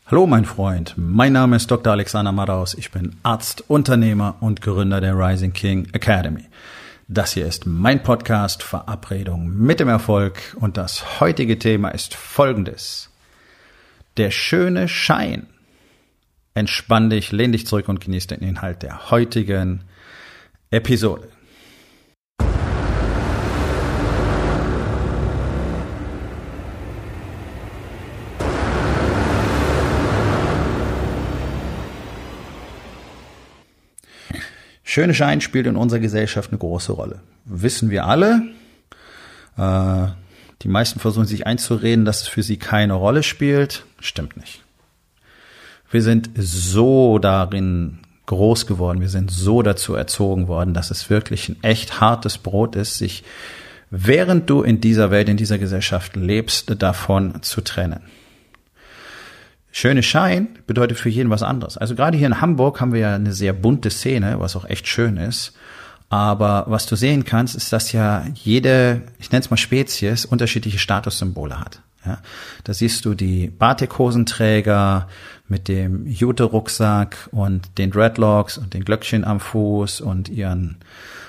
Hallo mein Freund, mein Name ist Dr. Alexander Madaus, ich bin Arzt, Unternehmer und Gründer der Rising King Academy. Das hier ist mein Podcast Verabredung mit dem Erfolg und das heutige Thema ist folgendes. Der schöne Schein. Entspann dich, lehn dich zurück und genieß den Inhalt der heutigen Episode. Schöne Schein spielt in unserer Gesellschaft eine große Rolle. Wissen wir alle. Die meisten versuchen sich einzureden, dass es für sie keine Rolle spielt. Stimmt nicht. Wir sind so darin groß geworden, wir sind so dazu erzogen worden, dass es wirklich ein echt hartes Brot ist, sich, während du in dieser Welt, in dieser Gesellschaft lebst, davon zu trennen. Schöne Schein bedeutet für jeden was anderes. Also gerade hier in Hamburg haben wir ja eine sehr bunte Szene, was auch echt schön ist. Aber was du sehen kannst, ist, dass ja jede, ich nenne es mal Spezies, unterschiedliche Statussymbole hat. Ja, da siehst du die Batik-Hosenträger mit dem Jute-Rucksack und den Dreadlocks und den Glöckchen am Fuß und ihren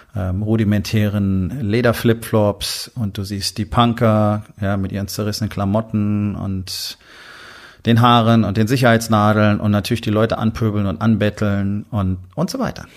rudimentären Leder-Flipflops. Und du siehst die Punker, ja, mit ihren zerrissenen Klamotten und den Haaren und den Sicherheitsnadeln und natürlich die Leute anpöbeln und anbetteln und so weiter.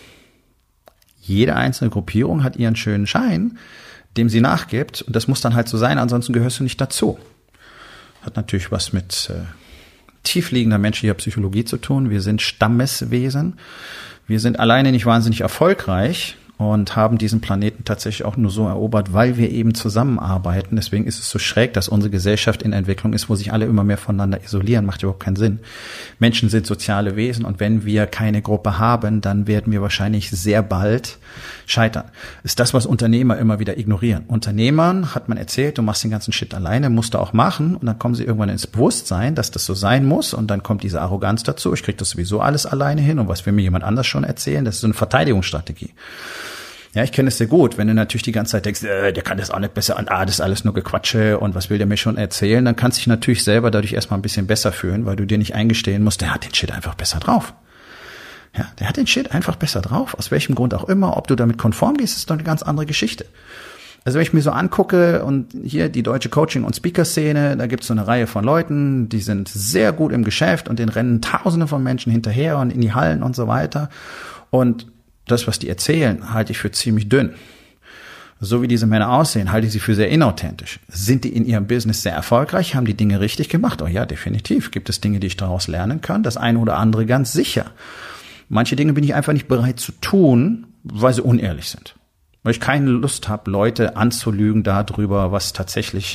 Jede einzelne Gruppierung hat ihren schönen Schein, dem sie nachgibt, und das muss dann halt so sein, ansonsten gehörst du nicht dazu. Hat natürlich was mit tiefliegender menschlicher Psychologie zu tun. Wir sind Stammeswesen. Wir sind alleine nicht wahnsinnig erfolgreich und haben diesen Planeten tatsächlich auch nur so erobert, weil wir eben zusammenarbeiten. Deswegen ist es so schräg, dass unsere Gesellschaft in Entwicklung ist, wo sich alle immer mehr voneinander isolieren. Macht überhaupt keinen Sinn. Menschen sind soziale Wesen und wenn wir keine Gruppe haben, dann werden wir wahrscheinlich sehr bald scheitern. Ist das, was Unternehmer immer wieder ignorieren. Unternehmern hat man erzählt, du machst den ganzen Shit alleine, musst du auch machen, und dann kommen sie irgendwann ins Bewusstsein, dass das so sein muss, und dann kommt diese Arroganz dazu. Ich krieg das sowieso alles alleine hin, und was will mir jemand anders schon erzählen? Das ist so eine Verteidigungsstrategie. Ja, ich kenne es sehr gut. Wenn du natürlich die ganze Zeit denkst, der kann das auch nicht besser, und das ist alles nur Gequatsche und was will der mir schon erzählen, dann kannst du dich natürlich selber dadurch erstmal ein bisschen besser fühlen, weil du dir nicht eingestehen musst, der hat den Shit einfach besser drauf. Ja, der hat den Shit einfach besser drauf, aus welchem Grund auch immer. Ob du damit konform gehst, ist doch eine ganz andere Geschichte. Also wenn ich mir so angucke, und hier die deutsche Coaching- und Speaker-Szene, da gibt's so eine Reihe von Leuten, die sind sehr gut im Geschäft und denen rennen Tausende von Menschen hinterher und in die Hallen und so weiter. Und das, was die erzählen, halte ich für ziemlich dünn. So wie diese Männer aussehen, halte ich sie für sehr inauthentisch. Sind die in ihrem Business sehr erfolgreich? Haben die Dinge richtig gemacht? Oh ja, definitiv. Gibt es Dinge, die ich daraus lernen kann? Das eine oder andere ganz sicher. Manche Dinge bin ich einfach nicht bereit zu tun, weil sie unehrlich sind. Weil ich keine Lust habe, Leute anzulügen darüber, was tatsächlich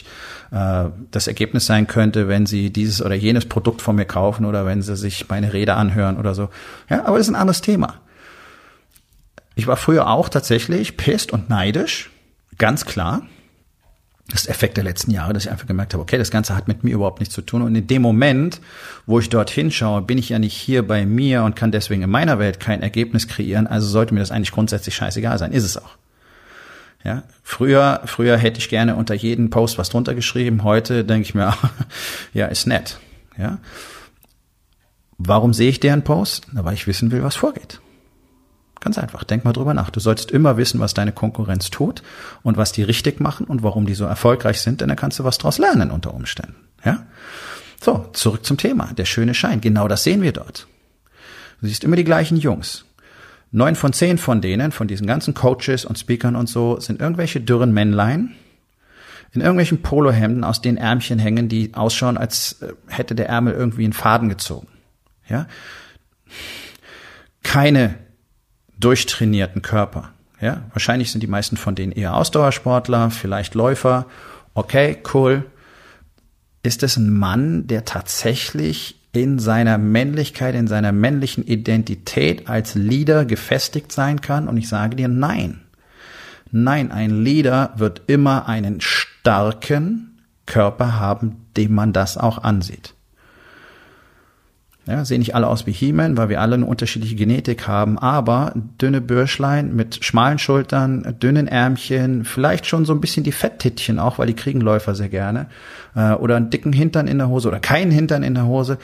das Ergebnis sein könnte, wenn sie dieses oder jenes Produkt von mir kaufen oder wenn sie sich meine Rede anhören oder so. Ja, aber das ist ein anderes Thema. Ich war früher auch tatsächlich pisst und neidisch, ganz klar. Das ist der Effekt der letzten Jahre, dass ich einfach gemerkt habe, okay, das Ganze hat mit mir überhaupt nichts zu tun. Und in dem Moment, wo ich dorthin schaue, bin ich ja nicht hier bei mir und kann deswegen in meiner Welt kein Ergebnis kreieren. Also sollte mir das eigentlich grundsätzlich scheißegal sein. Ist es auch. Ja, früher hätte ich gerne unter jeden Post was drunter geschrieben. Heute denke ich mir, ja, ist nett. Ja. Warum sehe ich deren Post? Na, weil ich wissen will, was vorgeht. Ganz einfach, denk mal drüber nach. Du solltest immer wissen, was deine Konkurrenz tut und was die richtig machen und warum die so erfolgreich sind, denn dann kannst du was draus lernen unter Umständen. Ja? So, zurück zum Thema, der schöne Schein. Genau das sehen wir dort. Du siehst immer die gleichen Jungs. 9 von 10 von denen, von diesen ganzen Coaches und Speakern und so, sind irgendwelche dürren Männlein in irgendwelchen Polohemden, aus denen Ärmchen hängen, die ausschauen, als hätte der Ärmel irgendwie einen Faden gezogen. Ja? Keine durchtrainierten Körper. Ja, wahrscheinlich sind die meisten von denen eher Ausdauersportler, vielleicht Läufer. Okay, cool. Ist es ein Mann, der tatsächlich in seiner Männlichkeit, in seiner männlichen Identität als Leader gefestigt sein kann? Und ich sage dir, nein. Nein, ein Leader wird immer einen starken Körper haben, dem man das auch ansieht. Ja, sehen nicht alle aus wie He-Man, weil wir alle eine unterschiedliche Genetik haben, aber dünne Bürschlein mit schmalen Schultern, dünnen Ärmchen, vielleicht schon so ein bisschen die Fetttittchen auch, weil die kriegen Läufer sehr gerne, oder einen dicken Hintern in der Hose oder keinen Hintern in der Hose.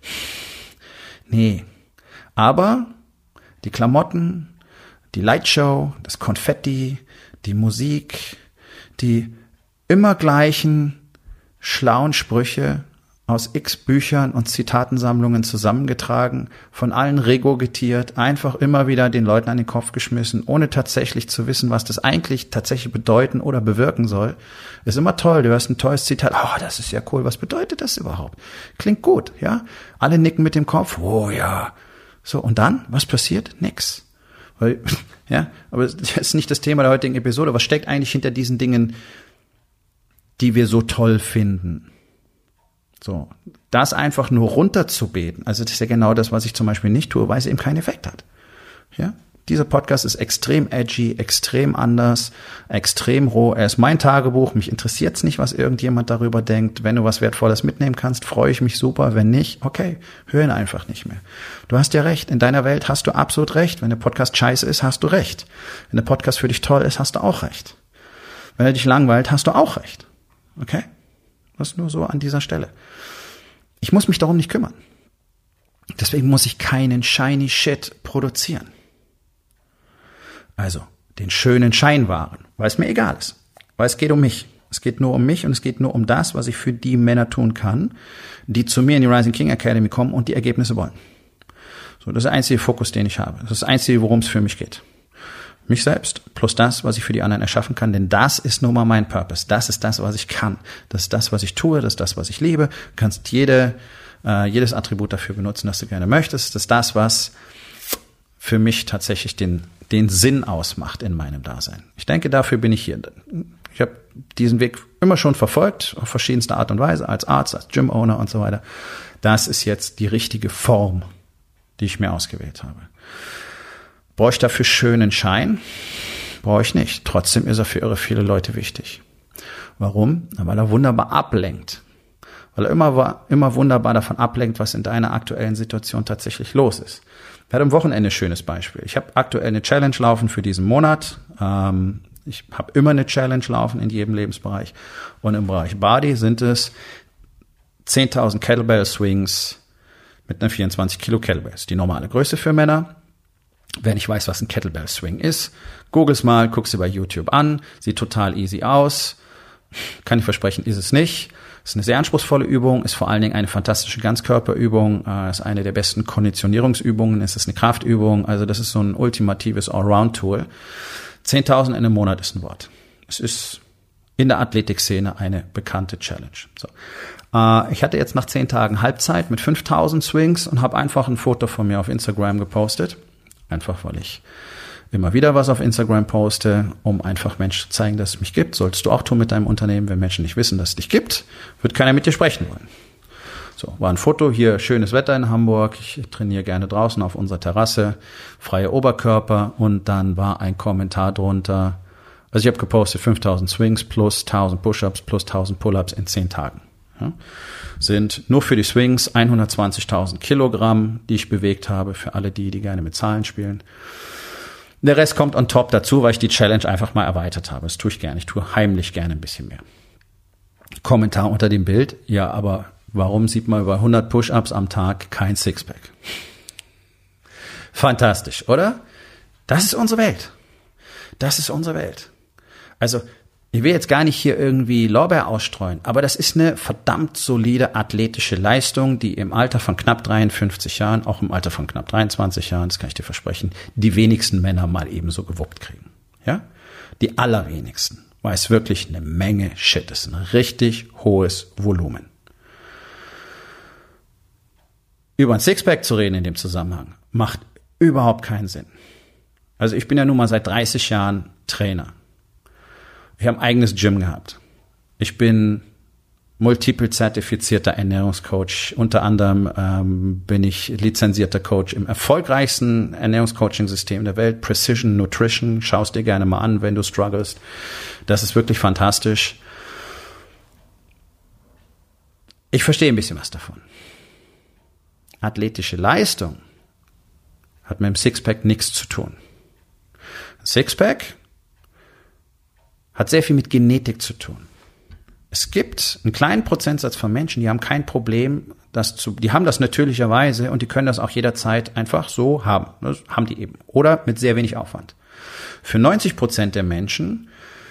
Nee, aber die Klamotten, die Lightshow, das Konfetti, die Musik, die immer gleichen schlauen Sprüche aus x Büchern und Zitatensammlungen zusammengetragen, von allen regurgitiert, einfach immer wieder den Leuten an den Kopf geschmissen, ohne tatsächlich zu wissen, was das eigentlich tatsächlich bedeuten oder bewirken soll. Ist immer toll, du hörst ein tolles Zitat, oh, das ist ja cool, was bedeutet das überhaupt? Klingt gut, ja? Alle nicken mit dem Kopf, oh ja. So, und dann, was passiert? Nix. Weil, ja, aber das ist nicht das Thema der heutigen Episode. Was steckt eigentlich hinter diesen Dingen, die wir so toll finden? So, das einfach nur runterzubeten, also das ist ja genau das, was ich zum Beispiel nicht tue, weil es eben keinen Effekt hat. Ja, dieser Podcast ist extrem edgy, extrem anders, extrem roh. Er ist mein Tagebuch. Mich interessiert's nicht, was irgendjemand darüber denkt. Wenn du was Wertvolles mitnehmen kannst, freue ich mich super. Wenn nicht, okay, hör ihn einfach nicht mehr. Du hast ja recht. In deiner Welt hast du absolut recht. Wenn der Podcast scheiße ist, hast du recht. Wenn der Podcast für dich toll ist, hast du auch recht. Wenn er dich langweilt, hast du auch recht. Okay? Das nur so an dieser Stelle. Ich muss mich darum nicht kümmern. Deswegen muss ich keinen shiny Shit produzieren. Also den schönen Schein wahren, weil es mir egal ist. Weil es geht um mich. Es geht nur um mich und es geht nur um das, was ich für die Männer tun kann, die zu mir in die Rising King Academy kommen und die Ergebnisse wollen. So, das ist der einzige Fokus, den ich habe. Das ist das Einzige, worum es für mich geht. Mich selbst plus das, was ich für die anderen erschaffen kann, denn das ist nun mal mein Purpose. Das ist das, was ich kann. Das ist das, was ich tue. Das ist das, was ich liebe. Du kannst jedes Attribut dafür benutzen, das du gerne möchtest. Das ist das, was für mich tatsächlich den Sinn ausmacht in meinem Dasein. Ich denke, dafür bin ich hier. Ich habe diesen Weg immer schon verfolgt, auf verschiedenste Art und Weise, als Arzt, als Gym-Owner und so weiter. Das ist jetzt die richtige Form, die ich mir ausgewählt habe. Brauche ich dafür schönen Schein? Brauche ich nicht. Trotzdem ist er für irre viele Leute wichtig. Warum? Weil er wunderbar ablenkt. Weil er immer wunderbar davon ablenkt, was in deiner aktuellen Situation tatsächlich los ist. Ich hatte am Wochenende ein schönes Beispiel. Ich habe aktuell eine Challenge laufen für diesen Monat. Ich habe immer eine Challenge laufen in jedem Lebensbereich. Und im Bereich Body sind es 10.000 Kettlebell Swings mit einer 24 Kilo Kettlebell. Das ist die normale Größe für Männer. Wer nicht weiß, was ein Kettlebell Swing ist, googles mal, guck's dir bei YouTube an. Sieht total easy aus. Kann ich versprechen, ist es nicht. Ist eine sehr anspruchsvolle Übung, ist vor allen Dingen eine fantastische Ganzkörperübung, ist eine der besten Konditionierungsübungen, es ist eine Kraftübung, also das ist so ein ultimatives Allround-Tool. 10.000 in einem Monat ist ein Wort. Es ist in der Athletikszene eine bekannte Challenge. So. Ich hatte jetzt nach 10 Tagen Halbzeit mit 5.000 Swings und habe einfach ein Foto von mir auf Instagram gepostet. Einfach, weil ich immer wieder was auf Instagram poste, um einfach Menschen zu zeigen, dass es mich gibt. Solltest du auch tun mit deinem Unternehmen. Wenn Menschen nicht wissen, dass es dich gibt, wird keiner mit dir sprechen wollen. So, war ein Foto, hier schönes Wetter in Hamburg. Ich trainiere gerne draußen auf unserer Terrasse, freie Oberkörper. Und dann war ein Kommentar drunter. Also ich habe gepostet 5.000 Swings plus 1.000 Push-Ups plus 1.000 Pull-Ups in 10 Tagen. Ja, sind nur für die Swings 120.000 Kilogramm, die ich bewegt habe, für alle die gerne mit Zahlen spielen. Der Rest kommt on top dazu, weil ich die Challenge einfach mal erweitert habe. Das tue ich gerne. Ich tue heimlich gerne ein bisschen mehr. Kommentar unter dem Bild. Ja, aber warum sieht man über 100 Push-Ups am Tag kein Sixpack? Fantastisch, oder? Das ist unsere Welt. Das ist unsere Welt. Also, ich will jetzt gar nicht hier irgendwie Lorbeer ausstreuen, aber das ist eine verdammt solide athletische Leistung, die im Alter von knapp 53 Jahren, auch im Alter von knapp 23 Jahren, das kann ich dir versprechen, die wenigsten Männer mal ebenso gewuppt kriegen. Ja? Die allerwenigsten, weil es wirklich eine Menge Shit ist, ein richtig hohes Volumen. Über ein Sixpack zu reden in dem Zusammenhang macht überhaupt keinen Sinn. Also ich bin ja nun mal seit 30 Jahren Trainer. Ich habe ein eigenes Gym gehabt. Ich bin multiple zertifizierter Ernährungscoach. Unter anderem bin ich lizenzierter Coach im erfolgreichsten Ernährungscoaching-System der Welt, Precision Nutrition. Schau es dir gerne mal an, wenn du strugglest. Das ist wirklich fantastisch. Ich verstehe ein bisschen was davon. Athletische Leistung hat mit dem Sixpack nichts zu tun. Sixpack hat sehr viel mit Genetik zu tun. Es gibt einen kleinen Prozentsatz von Menschen, die haben kein Problem, die haben das natürlicherweise und die können das auch jederzeit einfach so haben. Das haben die eben. Oder mit sehr wenig Aufwand. Für 90% der Menschen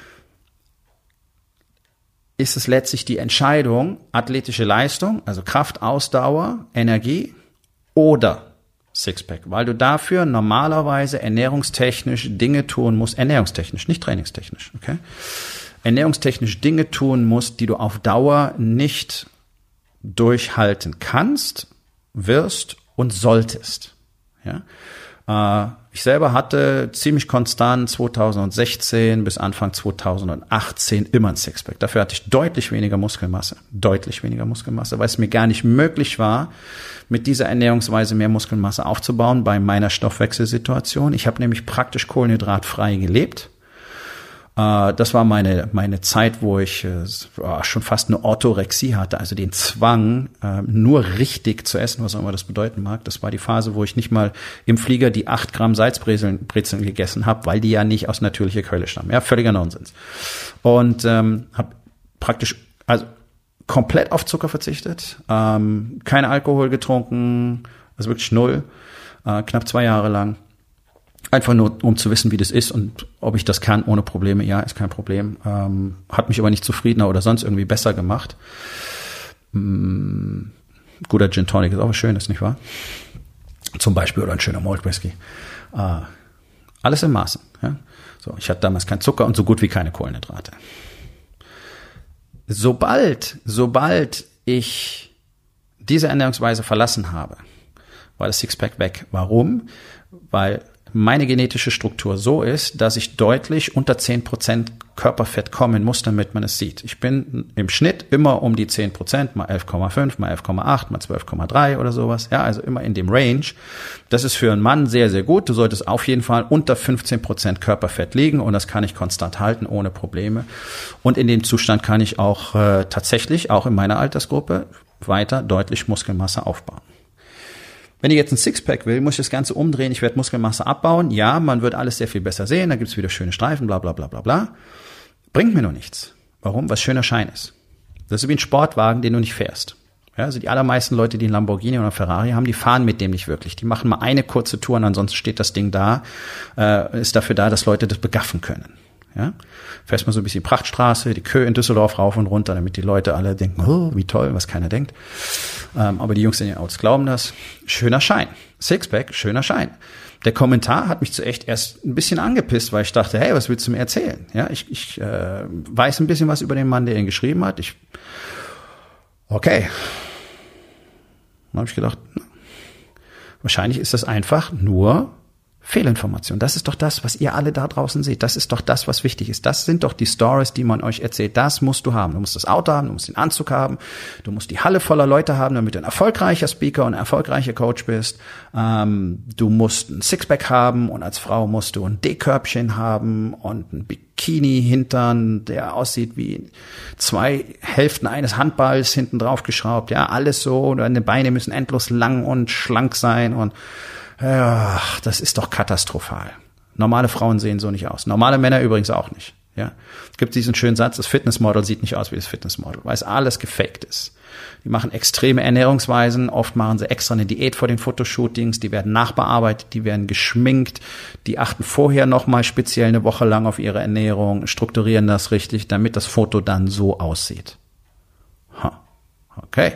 ist es letztlich die Entscheidung, athletische Leistung, also Kraft, Ausdauer, Energie oder Sixpack, weil du dafür normalerweise ernährungstechnisch Dinge tun musst, ernährungstechnisch, nicht trainingstechnisch, okay? Ernährungstechnisch Dinge tun musst, die du auf Dauer nicht durchhalten kannst, wirst und solltest. Ja? Ich selber hatte ziemlich konstant 2016 bis Anfang 2018 immer ein Sixpack. Dafür hatte ich deutlich weniger Muskelmasse, weil es mir gar nicht möglich war, mit dieser Ernährungsweise mehr Muskelmasse aufzubauen bei meiner Stoffwechselsituation. Ich habe nämlich praktisch kohlenhydratfrei gelebt. Das war meine Zeit, wo ich schon fast eine Orthorexie hatte, also den Zwang, nur richtig zu essen, was auch immer das bedeuten mag. Das war die Phase, wo ich nicht mal im Flieger die 8 Gramm Salzbrezeln gegessen habe, weil die ja nicht aus natürlicher Quelle stammen. Ja, völliger Nonsens. Und habe praktisch komplett auf Zucker verzichtet, kein Alkohol getrunken, also wirklich null, knapp 2 Jahre lang. Einfach nur, um zu wissen, wie das ist und ob ich das kann, ohne Probleme. Ja, ist kein Problem. Hat mich aber nicht zufriedener oder sonst irgendwie besser gemacht. Guter Gin Tonic ist auch was Schönes, nicht wahr? Zum Beispiel, oder ein schöner Malt Whisky. Alles im Maßen. Ja? So, ich hatte damals keinen Zucker und so gut wie keine Kohlenhydrate. Sobald ich diese Ernährungsweise verlassen habe, war das Sixpack weg. Warum? Weil meine genetische Struktur so ist, dass ich deutlich unter 10% Körperfett kommen muss, damit man es sieht. Ich bin im Schnitt immer um die 10%, mal 11,5, mal 11,8, mal 12,3 oder sowas. Ja, also immer in dem Range. Das ist für einen Mann sehr, sehr gut. Du solltest auf jeden Fall unter 15% Körperfett liegen und das kann ich konstant halten, ohne Probleme. Und in dem Zustand kann ich auch tatsächlich, auch in meiner Altersgruppe, weiter deutlich Muskelmasse aufbauen. Wenn ich jetzt ein Sixpack will, muss ich das Ganze umdrehen. Ich werde Muskelmasse abbauen. Ja, man wird alles sehr viel besser sehen. Da gibt's wieder schöne Streifen, bla bla bla bla bla. Bringt mir nur nichts. Warum? Was schöner Schein ist. Das ist wie ein Sportwagen, den du nicht fährst. Ja, also die allermeisten Leute, die einen Lamborghini oder einen Ferrari haben, die fahren mit dem nicht wirklich. Die machen mal eine kurze Tour und ansonsten steht das Ding da, ist dafür da, dass Leute das begaffen können. Ja, fährst mal so ein bisschen Prachtstraße, die Kö in Düsseldorf rauf und runter, damit die Leute alle denken, oh, wie toll, was keiner denkt. Aber die Jungs in den Autos glauben das. Schöner Schein. Sixpack, schöner Schein. Der Kommentar hat mich zuerst erst ein bisschen angepisst, weil ich dachte, hey, was willst du mir erzählen? Ja, ich weiß ein bisschen was über den Mann, der ihn geschrieben hat. Okay. Dann habe ich gedacht, wahrscheinlich ist das einfach nur Fehlinformation. Das ist doch das, was ihr alle da draußen seht. Das ist doch das, was wichtig ist. Das sind doch die Stories, die man euch erzählt. Das musst du haben. Du musst das Auto haben, du musst den Anzug haben, du musst die Halle voller Leute haben, damit du ein erfolgreicher Speaker und ein erfolgreicher Coach bist. Du musst ein Sixpack haben und als Frau musst du ein D-Körbchen haben und ein Bikini-Hintern, der aussieht wie 2 Hälften eines Handballs hinten drauf geschraubt. Ja, alles so. Deine Beine müssen endlos lang und schlank sein und ja, das ist doch katastrophal. Normale Frauen sehen so nicht aus. Normale Männer übrigens auch nicht. Ja, es gibt diesen schönen Satz, das Fitnessmodel sieht nicht aus wie das Fitnessmodel, weil es alles gefaked ist. Die machen extreme Ernährungsweisen, oft machen sie extra eine Diät vor den Fotoshootings, die werden nachbearbeitet, die werden geschminkt, die achten vorher nochmal speziell eine Woche lang auf ihre Ernährung, strukturieren das richtig, damit das Foto dann so aussieht. Okay.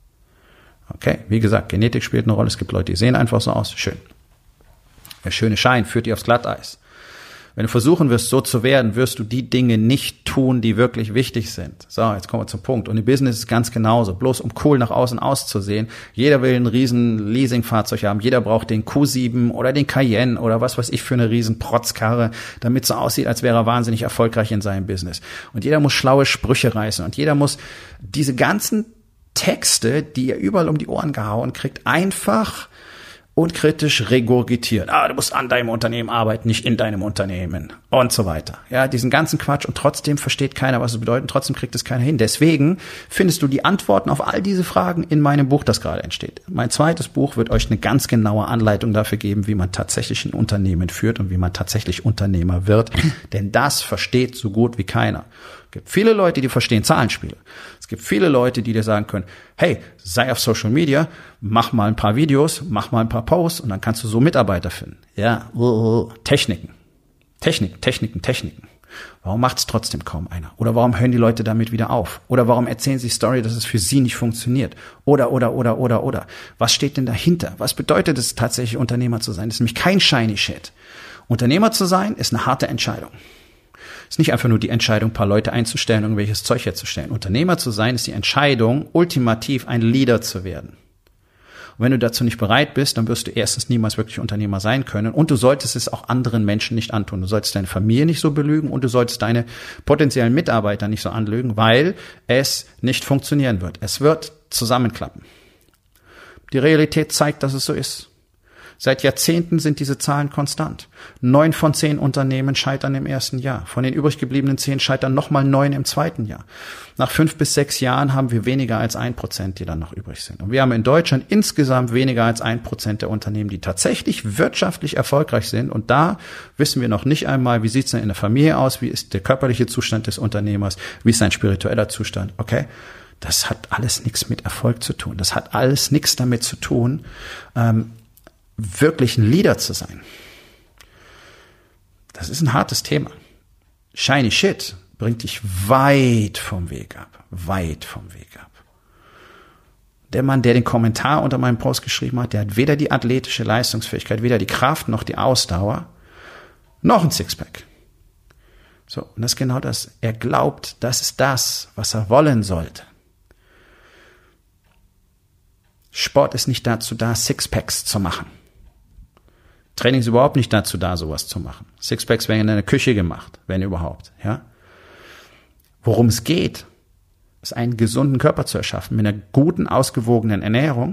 Okay, wie gesagt, Genetik spielt eine Rolle. Es gibt Leute, die sehen einfach so aus. Schön. Der schöne Schein führt dich aufs Glatteis. Wenn du versuchen wirst, so zu werden, wirst du die Dinge nicht tun, die wirklich wichtig sind. So, jetzt kommen wir zum Punkt. Und im Business ist es ganz genauso. Bloß um cool nach außen auszusehen. Jeder will ein riesen Leasingfahrzeug haben. Jeder braucht den Q7 oder den Cayenne oder was weiß ich für eine riesen Protzkarre, damit es so aussieht, als wäre er wahnsinnig erfolgreich in seinem Business. Und jeder muss schlaue Sprüche reißen. Und jeder muss diese ganzen Texte, die ihr überall um die Ohren gehauen kriegt, einfach unkritisch regurgitiert. Du musst an deinem Unternehmen arbeiten, nicht in deinem Unternehmen und so weiter. Ja, diesen ganzen Quatsch und trotzdem versteht keiner, was es bedeutet, trotzdem kriegt es keiner hin. Deswegen findest du die Antworten auf all diese Fragen in meinem Buch, das gerade entsteht. Mein zweites Buch wird euch eine ganz genaue Anleitung dafür geben, wie man tatsächlich ein Unternehmen führt und wie man tatsächlich Unternehmer wird. Denn das versteht so gut wie keiner. Es gibt viele Leute, die verstehen Zahlenspiele. Es gibt viele Leute, die dir sagen können, hey, sei auf Social Media, mach mal ein paar Videos, mach mal ein paar Posts und dann kannst du so Mitarbeiter finden. Ja, Techniken. Warum macht es trotzdem kaum einer? Oder warum hören die Leute damit wieder auf? Oder warum erzählen sie Story, dass es für sie nicht funktioniert? Oder. Was steht denn dahinter? Was bedeutet es tatsächlich, Unternehmer zu sein? Das ist nämlich kein shiny shit. Unternehmer zu sein ist eine harte Entscheidung. Es ist nicht einfach nur die Entscheidung, ein paar Leute einzustellen, irgendwelches Zeug herzustellen. Unternehmer zu sein ist die Entscheidung, ultimativ ein Leader zu werden. Und wenn du dazu nicht bereit bist, dann wirst du erstens niemals wirklich Unternehmer sein können und du solltest es auch anderen Menschen nicht antun. Du solltest deine Familie nicht so belügen und du solltest deine potenziellen Mitarbeiter nicht so anlügen, weil es nicht funktionieren wird. Es wird zusammenklappen. Die Realität zeigt, dass es so ist. Seit Jahrzehnten sind diese Zahlen konstant. 9 von 10 Unternehmen scheitern im ersten Jahr. Von den übrig gebliebenen 10 scheitern nochmal 9 im zweiten Jahr. Nach 5 bis 6 Jahren haben wir weniger als 1%, die dann noch übrig sind. Und wir haben in Deutschland insgesamt weniger als 1% der Unternehmen, die tatsächlich wirtschaftlich erfolgreich sind. Und da wissen wir noch nicht einmal, wie sieht es denn in der Familie aus, wie ist der körperliche Zustand des Unternehmers, wie ist sein spiritueller Zustand. Okay, das hat alles nichts mit Erfolg zu tun. Das hat alles nichts damit zu tun, wirklich ein Leader zu sein. Das ist ein hartes Thema. Shiny shit bringt dich weit vom Weg ab. Weit vom Weg ab. Der Mann, der den Kommentar unter meinem Post geschrieben hat, der hat weder die athletische Leistungsfähigkeit, weder die Kraft noch die Ausdauer, noch ein Sixpack. So, und das ist genau das. Er glaubt, das ist das, was er wollen sollte. Sport ist nicht dazu da, Sixpacks zu machen. Training ist überhaupt nicht dazu da, sowas zu machen. Sixpacks werden in der Küche gemacht, wenn überhaupt, ja. Worum es geht, ist einen gesunden Körper zu erschaffen, mit einer guten, ausgewogenen Ernährung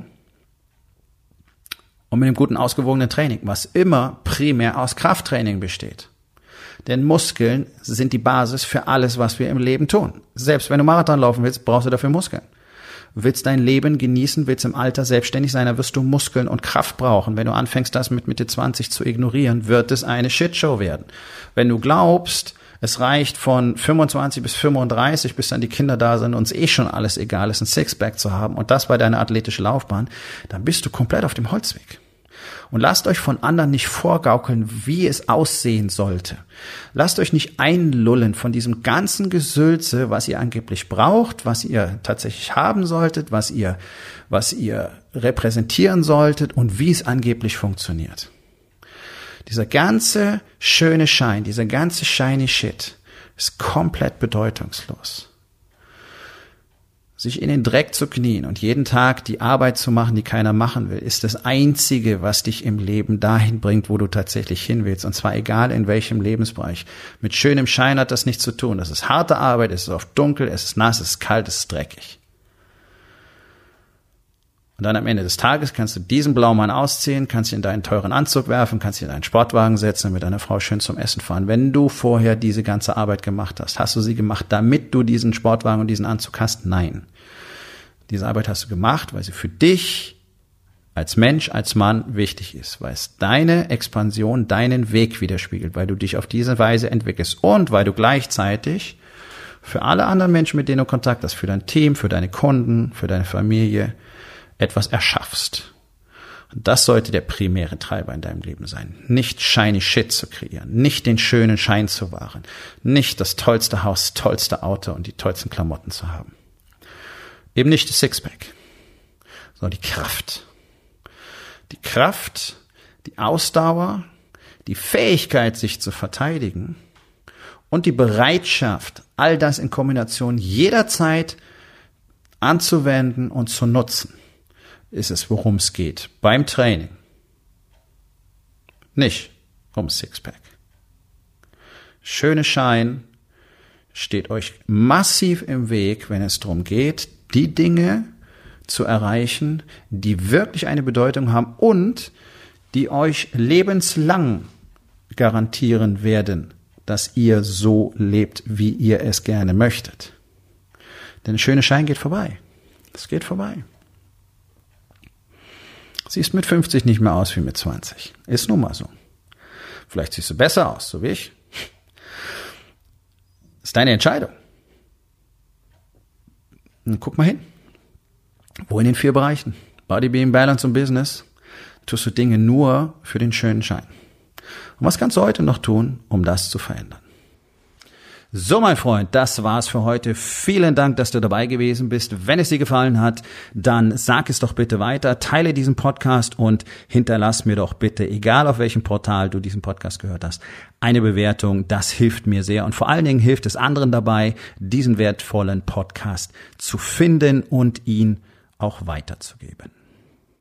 und mit einem guten, ausgewogenen Training, was immer primär aus Krafttraining besteht. Denn Muskeln sind die Basis für alles, was wir im Leben tun. Selbst wenn du Marathon laufen willst, brauchst du dafür Muskeln. Willst dein Leben genießen, willst im Alter selbstständig sein, dann wirst du Muskeln und Kraft brauchen. Wenn du anfängst, das mit Mitte 20 zu ignorieren, wird es eine Shitshow werden. Wenn du glaubst, es reicht von 25 bis 35, bis dann die Kinder da sind und es eh schon alles egal ist, ein Sixpack zu haben und das bei deiner athletischen Laufbahn, dann bist du komplett auf dem Holzweg. Und lasst euch von anderen nicht vorgaukeln, wie es aussehen sollte. Lasst euch nicht einlullen von diesem ganzen Gesülze, was ihr angeblich braucht, was ihr tatsächlich haben solltet, was ihr repräsentieren solltet und wie es angeblich funktioniert. Dieser ganze schöne Schein, dieser ganze shiny shit ist komplett bedeutungslos. Sich in den Dreck zu knien und jeden Tag die Arbeit zu machen, die keiner machen will, ist das Einzige, was dich im Leben dahin bringt, wo du tatsächlich hin willst. Und zwar egal in welchem Lebensbereich. Mit schönem Schein hat das nichts zu tun. Das ist harte Arbeit, es ist oft dunkel, es ist nass, es ist kalt, es ist dreckig. Und dann am Ende des Tages kannst du diesen Blaumann ausziehen, kannst ihn in deinen teuren Anzug werfen, kannst ihn in deinen Sportwagen setzen und mit deiner Frau schön zum Essen fahren. Wenn du vorher diese ganze Arbeit gemacht hast, hast du sie gemacht, damit du diesen Sportwagen und diesen Anzug hast? Nein. Diese Arbeit hast du gemacht, weil sie für dich als Mensch, als Mann wichtig ist, weil es deine Expansion, deinen Weg widerspiegelt, weil du dich auf diese Weise entwickelst und weil du gleichzeitig für alle anderen Menschen, mit denen du Kontakt hast, für dein Team, für deine Kunden, für deine Familie, etwas erschaffst. Und das sollte der primäre Treiber in deinem Leben sein. Nicht shiny shit zu kreieren, nicht den schönen Schein zu wahren, nicht das tollste Haus, das tollste Auto und die tollsten Klamotten zu haben. Eben nicht das Sixpack, sondern die Kraft. Die Kraft, die Ausdauer, die Fähigkeit, sich zu verteidigen und die Bereitschaft, all das in Kombination jederzeit anzuwenden und zu nutzen. Ist es, worum es geht beim Training. Nicht um Sixpack. Schöne Schein steht euch massiv im Weg, wenn es darum geht, die Dinge zu erreichen, die wirklich eine Bedeutung haben und die euch lebenslang garantieren werden, dass ihr so lebt, wie ihr es gerne möchtet. Denn der schöne Schein geht vorbei. Es geht vorbei. Siehst mit 50 nicht mehr aus wie mit 20. Ist nun mal so. Vielleicht siehst du besser aus, so wie ich. Ist deine Entscheidung. Und guck mal hin. Wo in den 4 Bereichen? Body, Being, Balance und Business tust du Dinge nur für den schönen Schein. Und was kannst du heute noch tun, um das zu verändern? So, mein Freund, das war's für heute. Vielen Dank, dass du dabei gewesen bist. Wenn es dir gefallen hat, dann sag es doch bitte weiter, teile diesen Podcast und hinterlass mir doch bitte, egal auf welchem Portal du diesen Podcast gehört hast, eine Bewertung. Das hilft mir sehr und vor allen Dingen hilft es anderen dabei, diesen wertvollen Podcast zu finden und ihn auch weiterzugeben.